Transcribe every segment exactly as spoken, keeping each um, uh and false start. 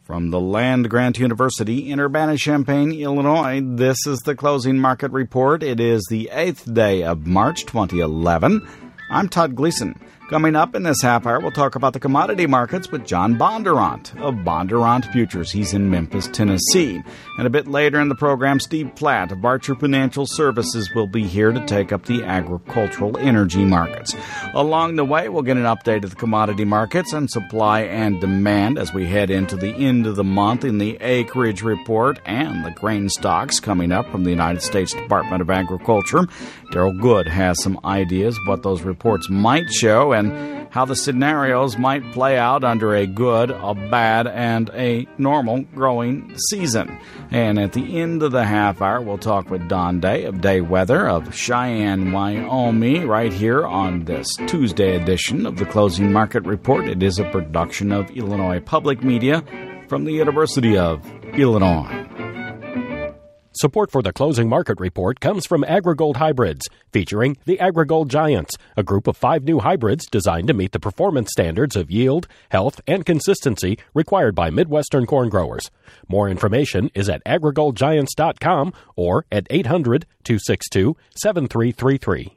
From the land-grant university in Urbana-Champaign, Illinois, this is the Closing Market Report. It is the eighth day of March twenty eleven. I'm Todd Gleason. Coming up in this half hour, we'll talk about the commodity markets with John Bondurant of Bondurant Futures. He's in Memphis, Tennessee. And a bit later in the program, Steve Platt of Barcher Financial Services will be here to take up the agricultural energy markets. Along the way, we'll get an update of the commodity markets and supply and demand as we head into the end of the month in the acreage report and the grain stocks coming up from the United States Department of Agriculture. Daryl Good has some ideas what those reports might show and how the scenarios might play out under a good, a bad, and a normal growing season. And at the end of the half hour, we'll talk with Don Day of Day Weather of Cheyenne, Wyoming, right here on this Tuesday edition of the Closing Market Report. It is a production of Illinois Public Media from the University of Illinois. Support for the Closing Market Report comes from AgriGold Hybrids, featuring the AgriGold Giants, a group of five new hybrids designed to meet the performance standards of yield, health, and consistency required by Midwestern corn growers. More information is at agri gold giants dot com or at eight hundred, two six two, seven three three three.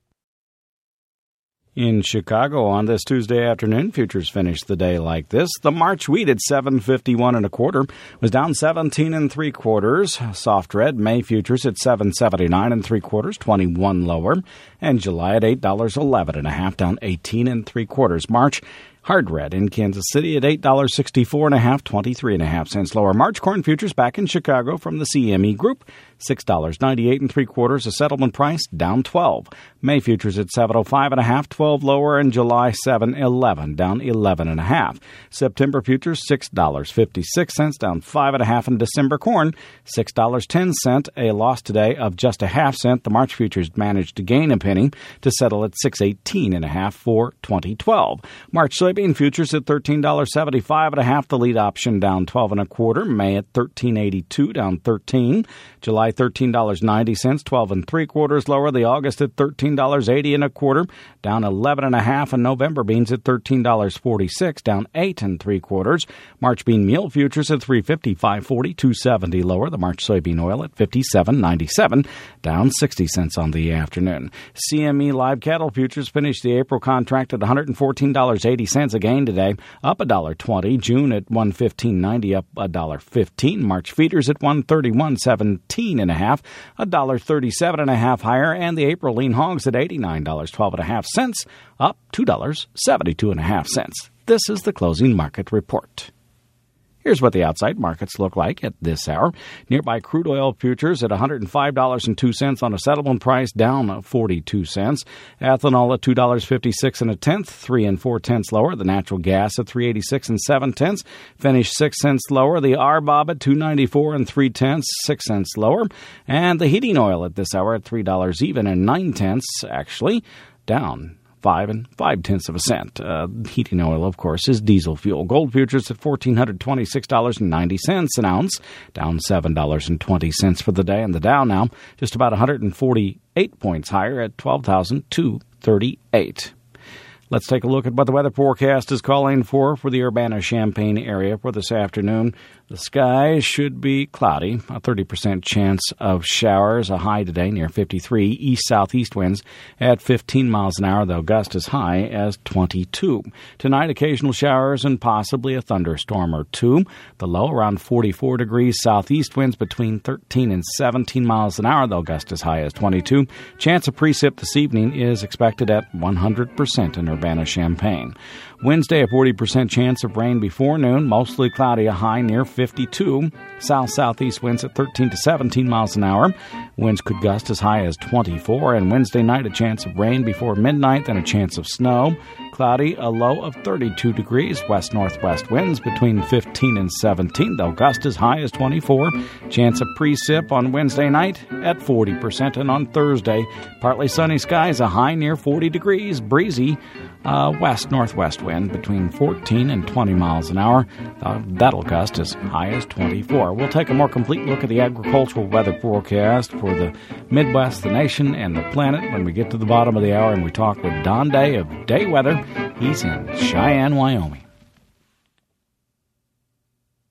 In Chicago on this Tuesday afternoon, futures finished the day like this. The March wheat at seven fifty-one and a quarter was down seventeen and three quarters. Soft red May futures at seven seventy-nine and three quarters, twenty-one lower. And July at eight dollars and eleven and a half, down eighteen and three quarters. March hard red in Kansas City at eight dollars and sixty-four and a half, twenty-three and a half cents lower. March corn futures back in Chicago from the C M E Group, six dollars and ninety-eight and three quarters, a settlement price down twelve. May futures at seven oh five and a half, twelve lower, and July seven eleven, down eleven and a half. September futures six dollars and fifty-six cents, down five and a half, and December corn six dollars and ten cents, a loss today of just a half cent. The March futures managed to gain a penny to settle at six eighteen and a half for twenty twelve. March soybean futures at thirteen dollars and seventy-five and a half, the lead option down twelve and a quarter. May at thirteen eighty-two, down thirteen. July thirteen dollars and ninety cents, twelve and three quarters lower. The August at thirteen dollars and eighty and a quarter, down eleven and a half. And November beans at thirteen dollars and forty-six, down eight and three quarters. March bean meal futures at three fifty-five forty, two seventy lower. The March soybean oil at fifty-seven ninety-seven, down sixty cents on the afternoon. C M E live cattle futures finished the April contract at one hundred fourteen dollars and eighty cents a gain today, up one dollar and twenty. June at one fifteen ninety, up one dollar and fifteen. March feeders at one thirty-one seventeen and a half, one dollar and thirty-seven and a half higher, and the April lean hogs at eighty-nine dollars and twelve and a half cents, up two dollars and seventy-two and a half cents. This is the Closing Market Report. Here's what the outside markets look like at this hour. Nearby crude oil futures at one hundred five dollars and two cents on a settlement price, down forty-two cents. Ethanol at two dollars and fifty-six and a tenth, three and four tenths lower. The natural gas at three eighty-six and seven tenths, finished six cents lower. The R B O B at two ninety-four and three tenths, six cents lower. And the heating oil at this hour at three dollars even and nine tenths, actually down five and five tenths of a cent. Uh, heating oil, of course, is diesel fuel. Gold futures at one thousand four hundred twenty-six dollars and ninety cents an ounce, down seven dollars and twenty cents for the day. And the Dow now just about one hundred forty-eight points higher at twelve thousand two hundred thirty-eight. Let's take a look at what the weather forecast is calling for for the Urbana-Champaign area for this afternoon. The sky should be cloudy, a thirty percent chance of showers, a high today near fifty-three, east-southeast winds at fifteen miles an hour, though gust as high as twenty-two. Tonight, occasional showers and possibly a thunderstorm or two. The low around forty-four degrees, southeast winds between thirteen and seventeen miles an hour, though gust as high as twenty-two. Chance of precip this evening is expected at one hundred percent in Urbana-Champaign. Wednesday, a forty percent chance of rain before noon, mostly cloudy, a high near fifty-two. South-southeast winds at thirteen to seventeen miles an hour. Winds could gust as high as twenty-four. And Wednesday night, a chance of rain before midnight, then a chance of snow. Cloudy, a low of thirty-two degrees. West-northwest winds between fifteen and seventeen. They'll gust as high as twenty-four. Chance of precip on Wednesday night at forty percent. And on Thursday, partly sunny skies, a high near forty degrees. Breezy, uh, west-northwest wind between fourteen and twenty miles an hour. Uh, that'll gust as high as twenty-four. We'll take a more complete look at the agricultural weather forecast for the Midwest, the nation, and the planet when we get to the bottom of the hour and we talk with Don Day of Day Weather. He's in Cheyenne, Wyoming.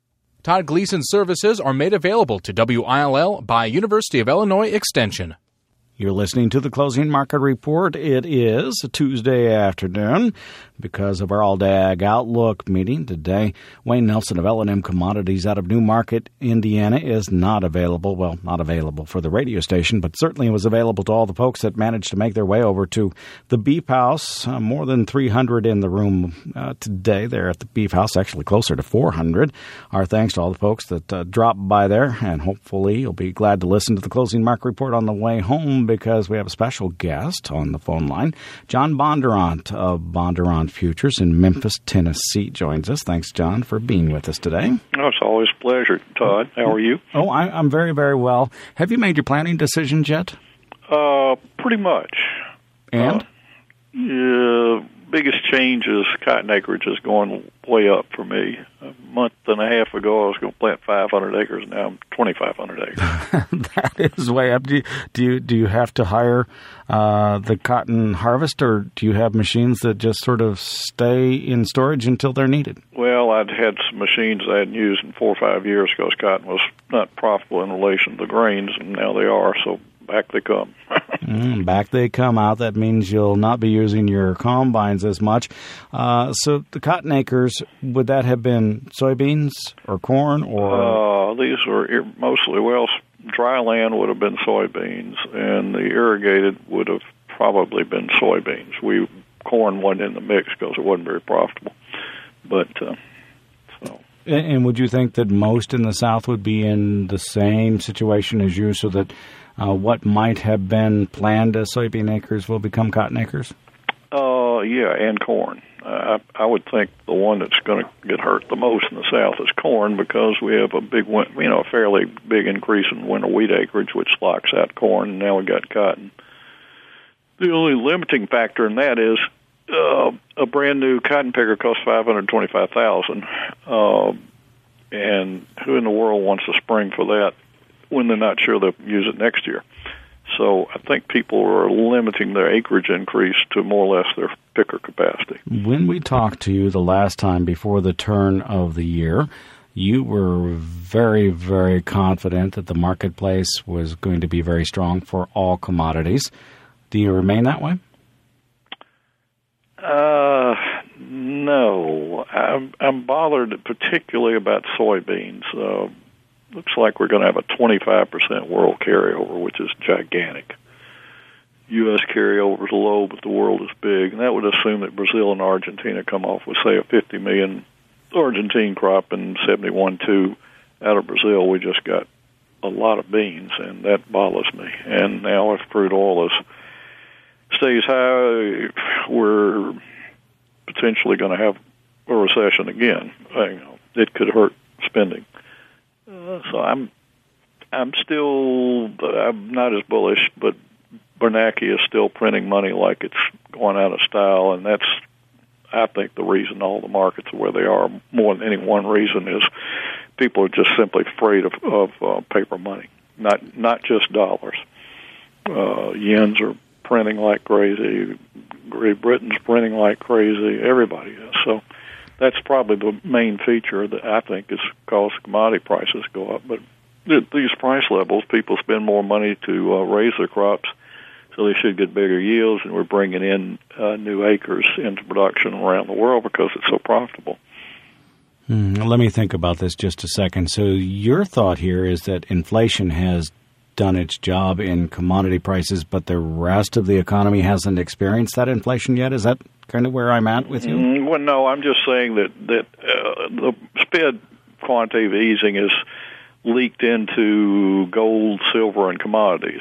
Todd Gleason services are made available to W I L L by University of Illinois Extension. You're listening to the Closing Market Report. It is a Tuesday afternoon because of our All-Day Ag Outlook meeting today. Wayne Nelson of L and M Commodities out of Newmarket, Indiana, is not available. Well, not available for the radio station, but certainly was available to all the folks that managed to make their way over to the Beef House. Uh, more than three hundred in the room uh, today there at the Beef House, actually closer to four hundred. Our thanks to all the folks that uh, dropped by there, and hopefully you'll be glad to listen to the Closing Market Report on the way home, because we have a special guest on the phone line. John Bondurant of Bondurant Futures in Memphis, Tennessee joins us. Thanks, John, for being with us today. Oh, it's always a pleasure, Todd. How are you? Oh, I, I'm very, very well. Have you made your planning decisions yet? Uh, pretty much. And? Uh, yeah, biggest change is cotton acreage is going way up for me. A month and a half ago, I was going to plant five hundred acres. Now I'm twenty-five hundred acres. That is way up. Do you, do you, do you have to hire uh, the cotton harvest, or do you have machines that just sort of stay in storage until they're needed? Well, I'd had some machines I hadn't used in four or five years because cotton was not profitable in relation to the grains, and now they are, so back they come. mm, back they come out. That means you'll not be using your combines as much. Uh, so the cotton acres, would that have been soybeans or corn? Or uh, these were ir- mostly, well, dry land would have been soybeans, and the irrigated would have probably been soybeans. We corn wasn't in the mix because it wasn't very profitable. But uh, so. And, and would you think that most in the South would be in the same situation as you, so that Uh, what might have been planned as soybean acres will become cotton acres? Uh, yeah, and corn. Uh, I, I would think the one that's going to get hurt the most in the South is corn, because we have a big, you know, a fairly big increase in winter wheat acreage, which locks out corn, and now we got cotton. The only limiting factor in that is uh, a brand new cotton picker costs five hundred twenty-five thousand dollars, uh, and who in the world wants a spring for that when they're not sure they'll use it next year? So I think people are limiting their acreage increase to more or less their picker capacity. When we talked to you the last time before the turn of the year, you were very, very confident that the marketplace was going to be very strong for all commodities. Do you remain that way? Uh, no. I'm, I'm bothered particularly about soybeans. Uh, Looks like we're going to have a twenty-five percent world carryover, which is gigantic. U S carryover is low, but the world is big, and that would assume that Brazil and Argentina come off with, say, a fifty million Argentine crop and seventy-one point two out of Brazil. We just got a lot of beans, and that bothers me. And now if crude oil is, stays high, we're potentially going to have a recession again. You know, it could hurt spending. Uh, so I'm, I'm still, I'm not as bullish, but Bernanke is still printing money like it's going out of style, and that's, I think, the reason all the markets are where they are. More than any one reason is people are just simply afraid of, of uh, paper money, not not just dollars. Uh, yens are printing like crazy. Great Britain's printing like crazy. Everybody is. So that's probably the main feature that I think has caused commodity prices to go up. But at these price levels, people spend more money to uh, raise their crops, so they should get bigger yields, and we're bringing in uh, new acres into production around the world because it's so profitable. Mm, let me think about this just a second. So your thought here is that inflation has done its job in commodity prices, but the rest of the economy hasn't experienced that inflation yet? Is that kind of where I'm at with you? Mm, well, no, I'm just saying that, that uh, the Fed quantitative easing is leaked into gold, silver, and commodities,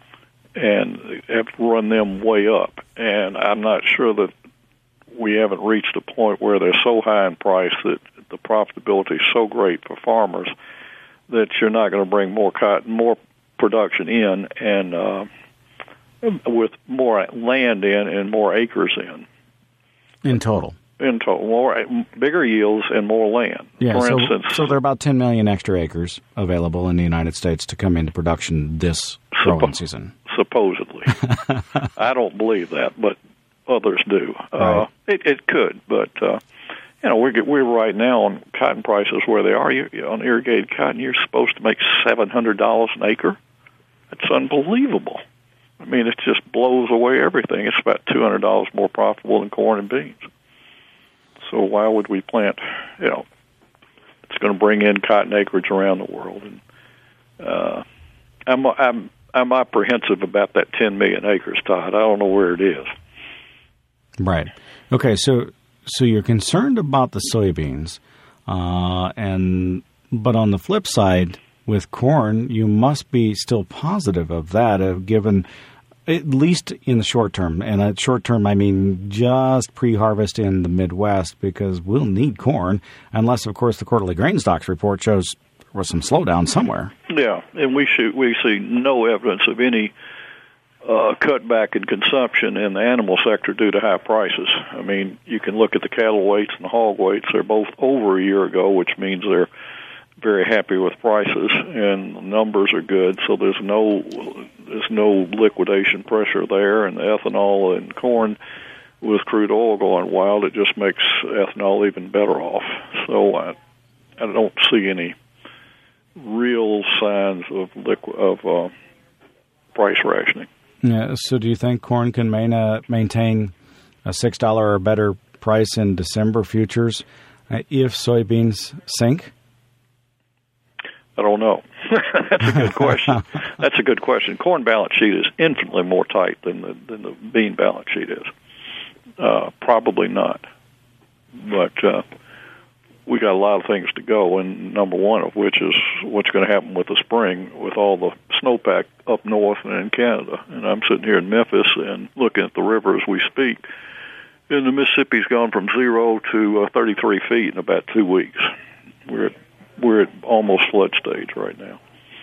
and have run them way up. And I'm not sure that we haven't reached a point where they're so high in price that the profitability is so great for farmers that you're not going to bring more cotton, more production in, and uh, with more land in and more acres in. In total. In total, more bigger yields and more land. Yeah, For so, instance, so there are about ten million extra acres available in the United States to come into production this growing suppo- season. Supposedly. I don't believe that, but others do. Right. Uh, it, it could, but uh, you know, we're we're right now on cotton prices where they are. You, on irrigated cotton, you're supposed to make seven hundred dollars an acre. That's unbelievable. I mean, it just blows away everything. It's about two hundred dollars more profitable than corn and beans. So why would we plant, you know, it's going to bring in cotton acreage around the world. And uh, I'm, I'm, I'm apprehensive about that ten million acres, Todd. I don't know where it is. Right. Okay, so so you're concerned about the soybeans, uh, and but on the flip side, with corn, you must be still positive of that, uh, given at least in the short term. And at short term, I mean just pre-harvest in the Midwest, because we'll need corn, unless, of course, the quarterly grain stocks report shows there was some slowdown somewhere. Yeah, and we see, we see no evidence of any uh, cutback in consumption in the animal sector due to high prices. I mean, you can look at the cattle weights and the hog weights. They're both over a year ago, which means they're very happy with prices, and the numbers are good, so there's no there's no liquidation pressure there, and the ethanol and corn with crude oil going wild, it just makes ethanol even better off. So I, I don't see any real signs of liqu- of uh, price rationing. Yeah. So do you think corn can main, uh, maintain a six dollars or better price in December futures uh, if soybeans sink? I don't know. That's a good question. That's a good question. Corn balance sheet is infinitely more tight than the than the bean balance sheet is. Uh, probably not. But uh, we got a lot of things to go, and number one of which is what's going to happen with the spring with all the snowpack up north and in Canada. And I'm sitting here in Memphis and looking at the river as we speak. And the Mississippi's gone from zero to uh, thirty-three feet in about two weeks. We're at We're at almost flood stage right now.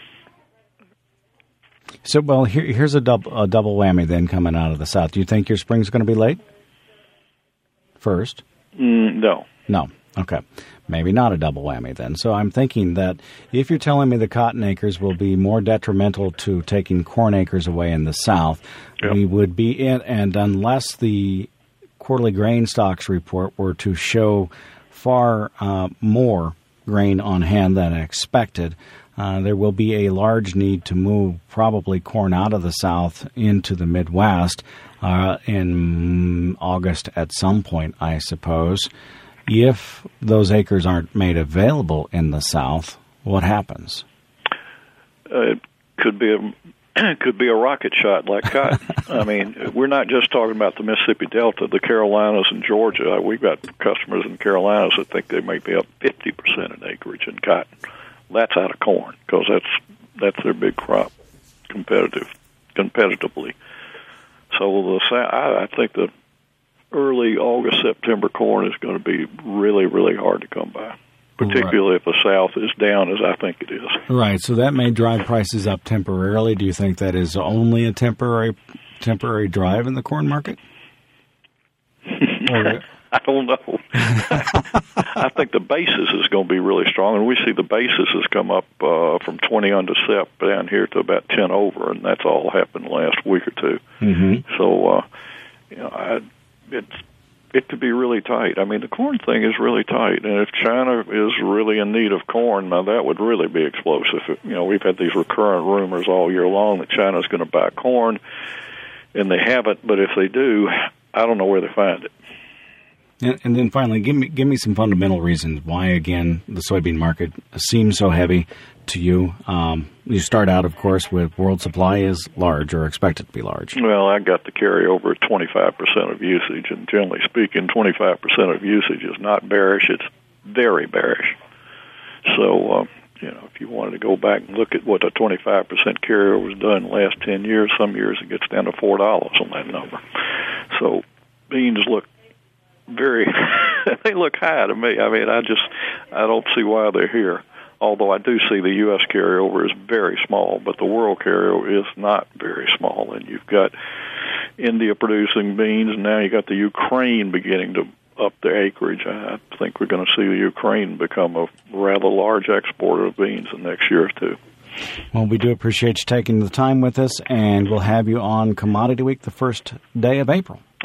So, well, here, here's a double, a double whammy then coming out of the south. Do you think your spring's going to be late? First? Mm, no. No. Okay. Maybe not a double whammy then. So I'm thinking that if you're telling me the cotton acres will be more detrimental to taking corn acres away in the south, yep. we would be in, and unless the quarterly grain stocks report were to show far uh, more grain on hand than expected, uh, there will be a large need to move probably corn out of the south into the Midwest uh, in August at some point, I suppose. If those acres aren't made available in the south, what happens? Uh, it could be a could be a rocket shot like cotton. I mean, we're not just talking about the Mississippi Delta, the Carolinas and Georgia. We've got customers in the Carolinas that think they may be up fifty percent in acreage in cotton. That's out of corn, because that's that's their big crop, competitive, competitively. So the I, I think the early August, September corn is going to be really, really hard to come by, particularly right. if the South is down, as I think it is. Right, so that may drive prices up temporarily. Do you think that is only a temporary temporary drive in the corn market? Or... I don't know. I think the basis is going to be really strong, and we see the basis has come up uh, from twenty under S E P down here to about ten over, and that's all happened last week or two. Mm-hmm. So, uh, you know, I, it's it could be really tight. I mean, the corn thing is really tight, and if China is really in need of corn, now that would really be explosive. You know, we've had these recurrent rumors all year long that China's going to buy corn, and they haven't. But if they do, I don't know where they find it. And, and then finally, give me give me some fundamental reasons why, again, the soybean market seems so heavy to you. Um, you start out, of course, with world supply is large or expected to be large. Well, I got the carryover at twenty-five percent of usage, and generally speaking, twenty-five percent of usage is not bearish. It's very bearish. So, uh, you know, if you wanted to go back and look at what a twenty-five percent carryover has done in the last ten years, some years it gets down to four dollars on that number. So beans look very, they look high to me. I mean, I just, I don't see why they're here. Although I do see the U S carryover is very small, but the world carryover is not very small. And you've got India producing beans, and now you got the Ukraine beginning to up their acreage. I think we're going to see the Ukraine become a rather large exporter of beans in the next year or two. Well, we do appreciate you taking the time with us, and we'll have you on Commodity Week the first day of April. Oh,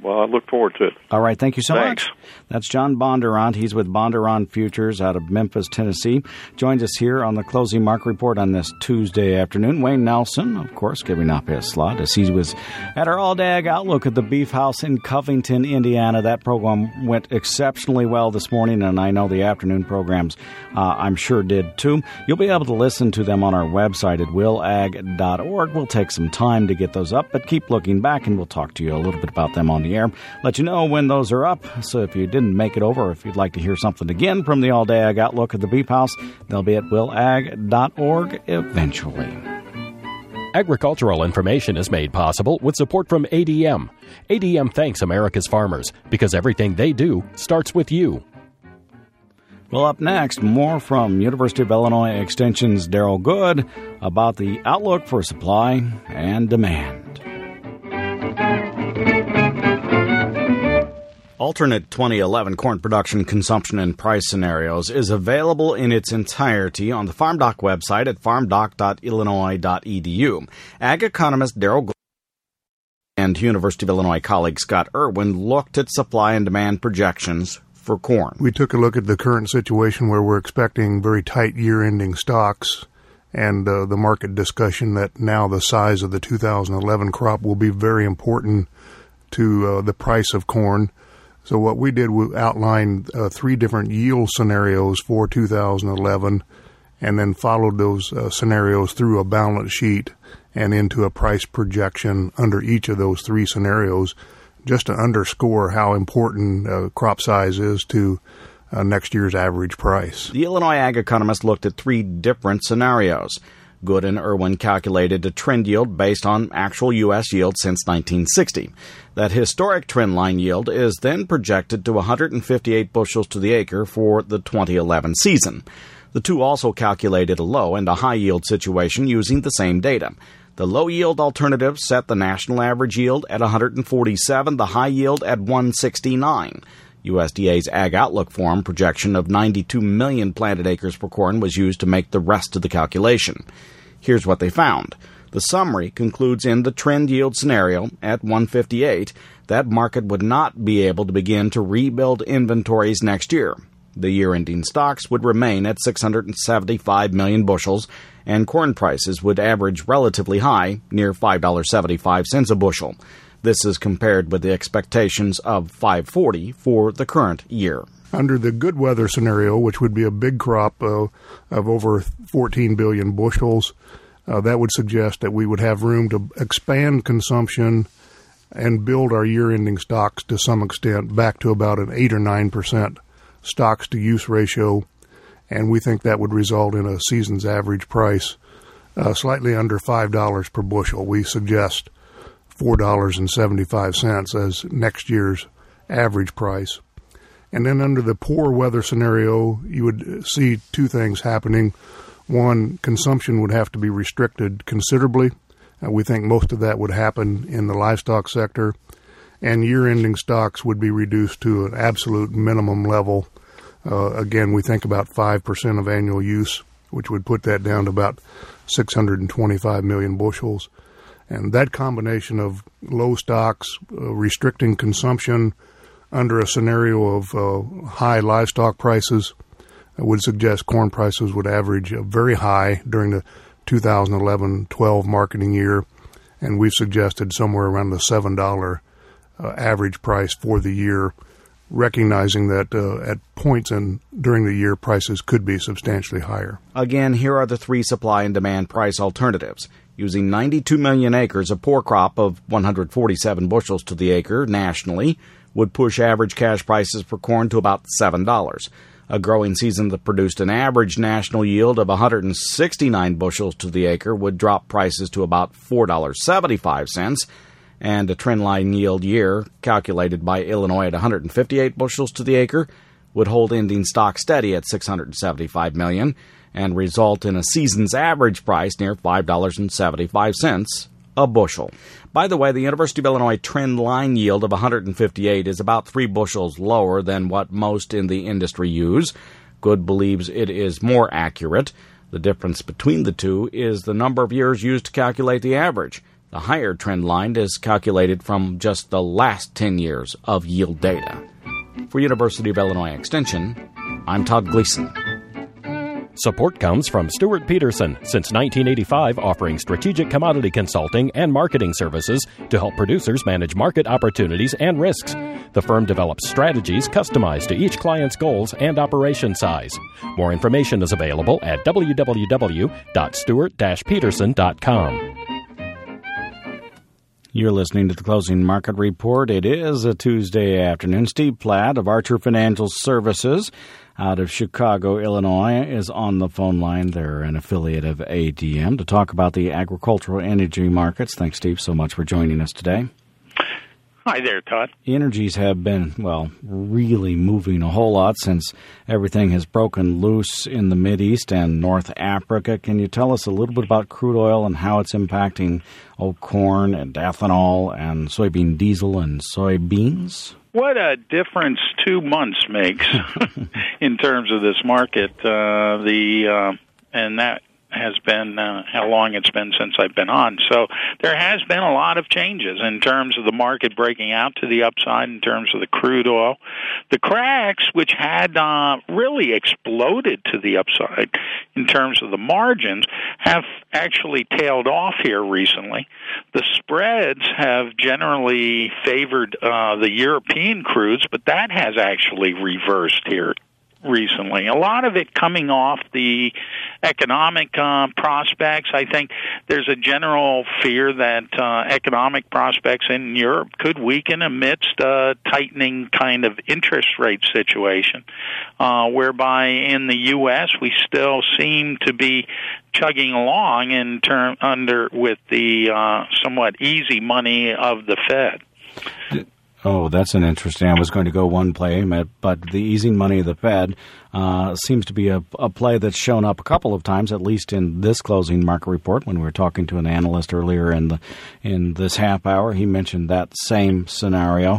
Well, I look forward to it. All right. Thank you so Thanks. much. That's John Bondurant. He's with Bondurant Futures out of Memphis, Tennessee. Joins us here on the Closing Market Report on this Tuesday afternoon. Wayne Nelson, of course, giving up his slot as he was at our all-day ag outlook at the Beef House in Covington, Indiana. That program went exceptionally well this morning, and I know the afternoon programs, uh, I'm sure, did too. You'll be able to listen to them on our website at will ag dot org. We'll take some time to get those up, but keep looking back, and we'll talk to you a little bit about them on the air. Let you know when those are up. So if you didn't make it over, if you'd like to hear something again from the All-Day Ag Outlook at the Beef House, they'll be at will ag dot org eventually. Agricultural information is made possible with support from A D M. A D M thanks America's farmers because everything they do starts with you. Well, up next, more from University of Illinois Extension's Daryl Good about the outlook for supply and demand. Alternate twenty eleven corn production, consumption, and price scenarios is available in its entirety on the FarmDoc website at farm doc dot illinois dot e d u. Ag economist Daryl Good and University of Illinois colleague Scott Irwin looked at supply and demand projections for corn. We took a look at the current situation where we're expecting very tight year-ending stocks and uh, the market discussion that now the size of the two thousand eleven crop will be very important to uh, the price of corn. So what we did, we outlined uh, three different yield scenarios for two thousand eleven and then followed those uh, scenarios through a balance sheet and into a price projection under each of those three scenarios, just to underscore how important uh, crop size is to uh, next year's average price. The Illinois ag economist looked at three different scenarios. Good and Irwin calculated a trend yield based on actual U S yield since nineteen sixty. That historic trend line yield is then projected to one hundred fifty-eight bushels to the acre for the twenty eleven season. The two also calculated a low and a high yield situation using the same data. The low yield alternative set the national average yield at one hundred forty-seven, the high yield at one hundred sixty-nine. U S D A's Ag Outlook Forum projection of ninety-two million planted acres for corn was used to make the rest of the calculation. Here's what they found. The summary concludes in the trend yield scenario at one hundred fifty-eight that market would not be able to begin to rebuild inventories next year. The year-ending stocks would remain at six hundred seventy-five million bushels, and corn prices would average relatively high, near five dollars and seventy-five cents a bushel. This is compared with the expectations of five dollars and forty cents for the current year. Under the good weather scenario, which would be a big crop uh, of over fourteen billion bushels, uh, that would suggest that we would have room to expand consumption and build our year-ending stocks to some extent back to about an eight or nine percent stocks-to-use ratio, and we think that would result in a season's average price uh, slightly under five dollars per bushel. We suggest four dollars and seventy-five cents as next year's average price. And then under the poor weather scenario, you would see two things happening. One, consumption would have to be restricted considerably. Uh, we think most of that would happen in the livestock sector. And year-ending stocks would be reduced to an absolute minimum level. Uh, again, we think about five percent of annual use, which would put that down to about six hundred twenty-five million bushels. And that combination of low stocks, uh, restricting consumption, under a scenario of uh, high livestock prices, uh, would suggest corn prices would average uh, very high during the two thousand eleven twelve marketing year, and we've suggested somewhere around the seven dollars uh, average price for the year, recognizing that uh, at points in during the year prices could be substantially higher. Again, here are the three supply and demand price alternatives. Using ninety-two million acres, a poor crop of one hundred forty-seven bushels to the acre nationally would push average cash prices for corn to about seven dollars. A growing season that produced an average national yield of one hundred sixty-nine bushels to the acre would drop prices to about four dollars and seventy-five cents, and a trendline yield year, calculated by Illinois at one hundred fifty-eight bushels to the acre, would hold ending stock steady at six hundred seventy-five million dollars and result in a season's average price near five dollars and seventy-five cents a bushel. By the way, the University of Illinois trend line yield of one hundred fifty-eight is about three bushels lower than what most in the industry use. Good believes it is more accurate. The difference between the two is the number of years used to calculate the average. The higher trend line is calculated from just the last ten years of yield data. For University of Illinois Extension, I'm Todd Gleason. Support comes from Stuart Peterson, since nineteen eighty-five offering strategic commodity consulting and marketing services to help producers manage market opportunities and risks. The firm develops strategies customized to each client's goals and operation size. More information is available at w w w dot stewart dash peterson dot com. You're listening to the Closing Market Report. It is a Tuesday afternoon. Steve Platt of Archer Financial Services out of Chicago, Illinois, is on the phone line. They're an affiliate of A D M to talk about the agricultural energy markets. Thanks, Steve, so much for joining us today. Hi there, Todd. Energies have been, well, really moving a whole lot since everything has broken loose in the Mideast and North Africa. Can you tell us a little bit about crude oil and how it's impacting oh, corn and ethanol and soybean diesel and soybeans? What a difference two months makes in terms of this market. Uh, the uh, and that has been uh, how long it's been since I've been on. So there has been a lot of changes in terms of the market breaking out to the upside in terms of the crude oil. The cracks, which had uh, really exploded to the upside in terms of the margins, have actually tailed off here recently. The spreads have generally favored uh, the European crudes, but that has actually reversed here recently. A lot of it coming off the economic uh, prospects. I think there's a general fear that uh, economic prospects in Europe could weaken amidst a tightening kind of interest rate situation, uh, whereby in the U S we still seem to be chugging along in term under with the uh, somewhat easy money of the Fed. Oh, that's an interesting. I was going to go one play, but the easing money of the Fed uh, seems to be a, a play that's shown up a couple of times, at least in this closing market report. When we were talking to an analyst earlier in the in this half hour, he mentioned that same scenario.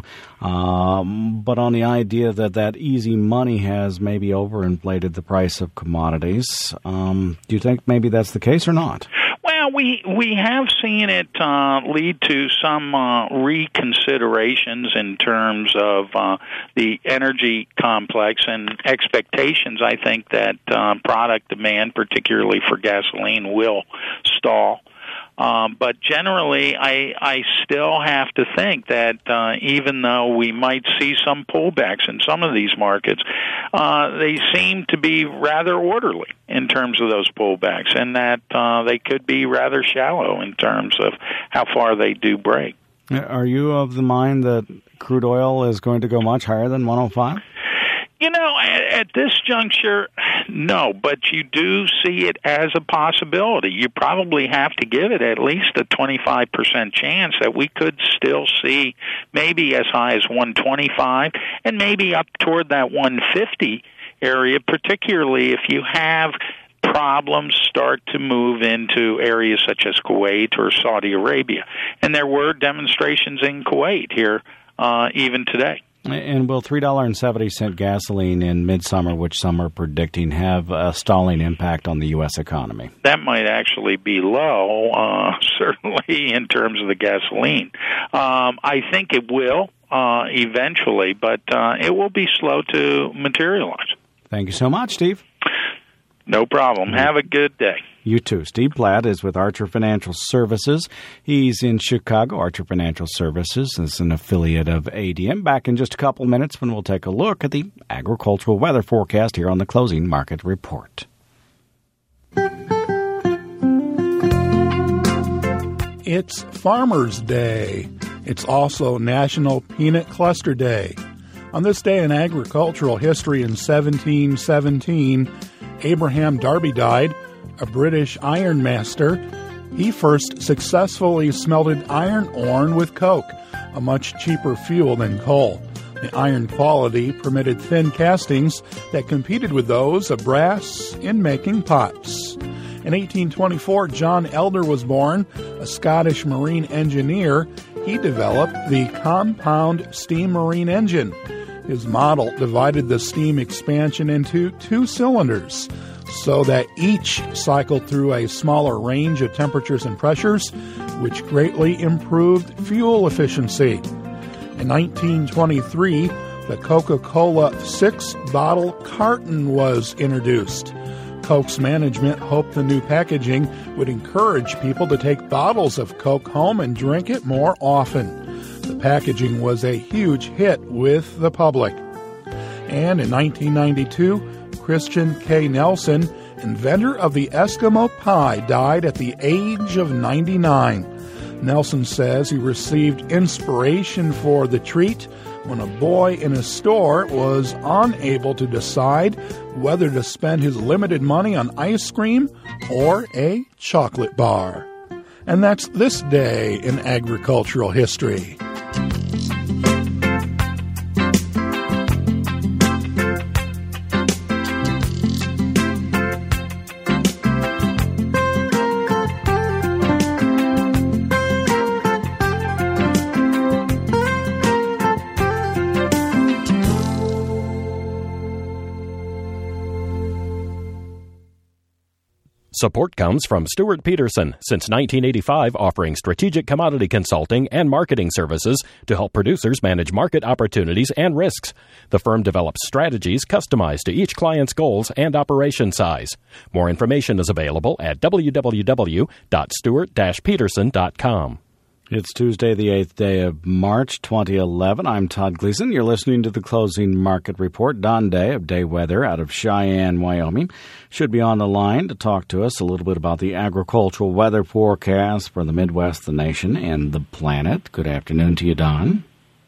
Um, but on the idea that that easy money has maybe overinflated the price of commodities, um, do you think maybe that's the case or not? Well, we we have seen it uh, lead to some uh, reconsiderations in terms of uh, the energy complex and expectations. I think that uh, product demand, particularly for gasoline, will stall. Um, but generally, I, I still have to think that uh, even though we might see some pullbacks in some of these markets, uh, they seem to be rather orderly in terms of those pullbacks, and that uh, they could be rather shallow in terms of how far they do break. Are you of the mind that crude oil is going to go much higher than one oh five? You know, at, at this juncture, no, but you do see it as a possibility. You probably have to give it at least a twenty-five percent chance that we could still see maybe as high as one twenty-five and maybe up toward that one fifty area, particularly if you have problems start to move into areas such as Kuwait or Saudi Arabia. And there were demonstrations in Kuwait here uh, even today. And will three dollars and seventy cents gasoline in midsummer, which some are predicting, have a stalling impact on the U S economy? That might actually be low, uh, certainly in terms of the gasoline. Um, I think it will uh, eventually, but uh, it will be slow to materialize. Thank you so much, Steve. No problem. Have a good day. You too. Steve Platt is with Archer Financial Services. He's in Chicago. Archer Financial Services is an affiliate of A D M. Back in just a couple minutes when we'll take a look at the agricultural weather forecast here on the Closing Market Report. It's Farmers' Day. It's also National Peanut Cluster Day. On this day in agricultural history in seventeen seventeen, Abraham Darby died, a British ironmaster. He first successfully smelted iron ore with coke, a much cheaper fuel than coal. The iron quality permitted thin castings that competed with those of brass in making pots. In eighteen twenty-four, John Elder was born, a Scottish marine engineer. He developed the compound steam marine engine. His model divided the steam expansion into two cylinders, so that each cycled through a smaller range of temperatures and pressures, which greatly improved fuel efficiency. In nineteen twenty-three, the Coca-Cola six-bottle carton was introduced. Coke's management hoped the new packaging would encourage people to take bottles of Coke home and drink it more often. The packaging was a huge hit with the public. And in nineteen ninety-two, Christian K. Nelson, inventor of the Eskimo pie, died at the age of ninety-nine. Nelson says he received inspiration for the treat when a boy in a store was unable to decide whether to spend his limited money on ice cream or a chocolate bar. And that's this day in agricultural history. Support comes from Stuart Peterson, since nineteen eighty-five offering strategic commodity consulting and marketing services to help producers manage market opportunities and risks. The firm develops strategies customized to each client's goals and operation size. More information is available at w w w dot stewart dash peterson dot com. It's Tuesday, the eighth day of March, twenty eleven. I'm Todd Gleason. You're listening to the Closing Market Report. Don Day of Day Weather out of Cheyenne, Wyoming, should be on the line to talk to us a little bit about the agricultural weather forecast for the Midwest, the nation, and the planet. Good afternoon to you, Don.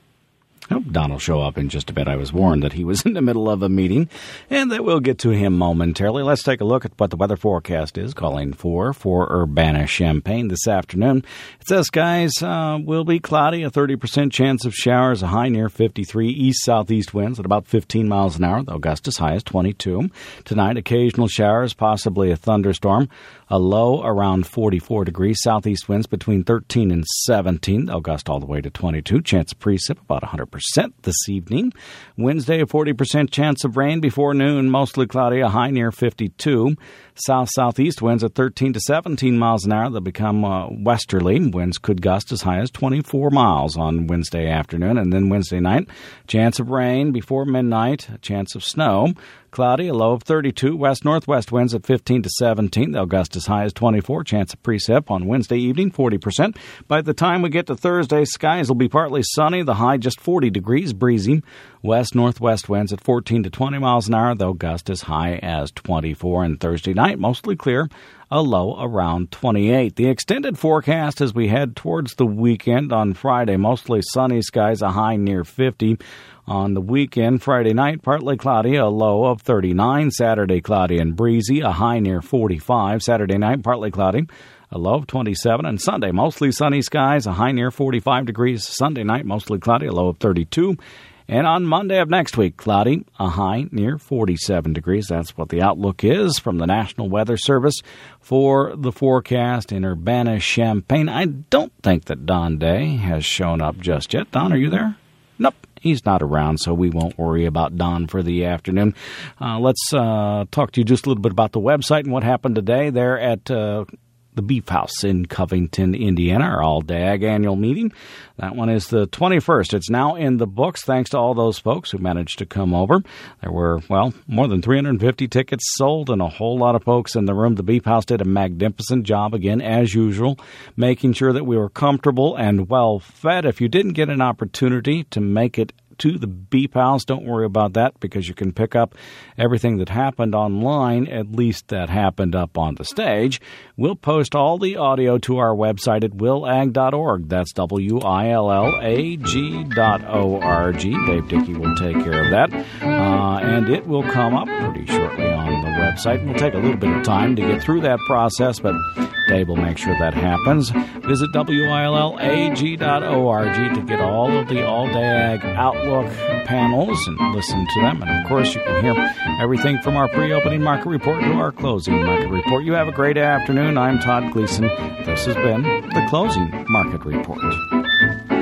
I hope Don will show up in just a bit. I was warned that he was in the middle of a meeting, and that we'll get to him momentarily. Let's take a look at what the weather forecast is calling for for Urbana-Champaign this afternoon. It says, guys, uh, will be cloudy, a thirty percent chance of showers, a high near fifty-three, east-southeast winds at about fifteen miles an hour, though gusts high as twenty-two. Tonight, occasional showers, possibly a thunderstorm, a low around forty-four degrees, southeast winds between thirteen and seventeen. They'll gust all the way to twenty-two. Chance of precip about one hundred percent this evening. Wednesday, a forty percent chance of rain before noon, mostly cloudy, a high near fifty-two. South-southeast winds at thirteen to seventeen miles an hour. They'll become uh, westerly. Winds could gust as high as twenty-four miles on Wednesday afternoon. And then Wednesday night, chance of rain before midnight, a chance of snow. Cloudy, a low of thirty-two. West-northwest winds at fifteen to seventeen. They'll gust as high as twenty-four. Chance of precip on Wednesday evening, forty percent. By the time we get to Thursday, skies will be partly sunny. The high just forty degrees, breezy. West-northwest winds at fourteen to twenty miles an hour. They'll gust as high as twenty-four. And Thursday night, mostly clear, a low around twenty-eight. The extended forecast as we head towards the weekend on Friday, mostly sunny skies, a high near fifty. On the weekend, Friday night, partly cloudy, a low of thirty-nine. Saturday, cloudy and breezy, a high near forty-five. Saturday night, partly cloudy, a low of twenty-seven. And Sunday, mostly sunny skies, a high near forty-five degrees. Sunday night, mostly cloudy, a low of thirty-two. And on Monday of next week, cloudy, a high near forty-seven degrees. That's what the outlook is from the National Weather Service for the forecast in Urbana-Champaign. I don't think that Don Day has shown up just yet. Don, are you there? Nope. He's not around, so we won't worry about Don for the afternoon. Uh, let's uh, talk to you just a little bit about the website and what happened today there at uh, the Beef House in Covington, Indiana, our all-day ag annual meeting. That one is the twenty-first. It's now in the books, thanks to all those folks who managed to come over. There were, well, more than three hundred fifty tickets sold and a whole lot of folks in the room. The Beef House did a magnificent job, again, as usual, making sure that we were comfortable and well-fed. If you didn't get an opportunity to make it to the Beef House, don't worry about that, because you can pick up everything that happened online, at least that happened up on the stage. We'll post all the audio to our website at will ag dot org. That's W I L L A G dot O R G. Dave Dickey will take care of that. Uh, and it will come up pretty shortly on the website. We'll take a little bit of time to get through that process, but Dave will make sure that happens. Visit W I L L A G dot O R G to get all of the All-Day Ag Outlook panels and listen to them. And, of course, you can hear everything from our pre-opening market report to our closing market report. You have a great afternoon. I'm Todd Gleason. This has been the Closing Market Report.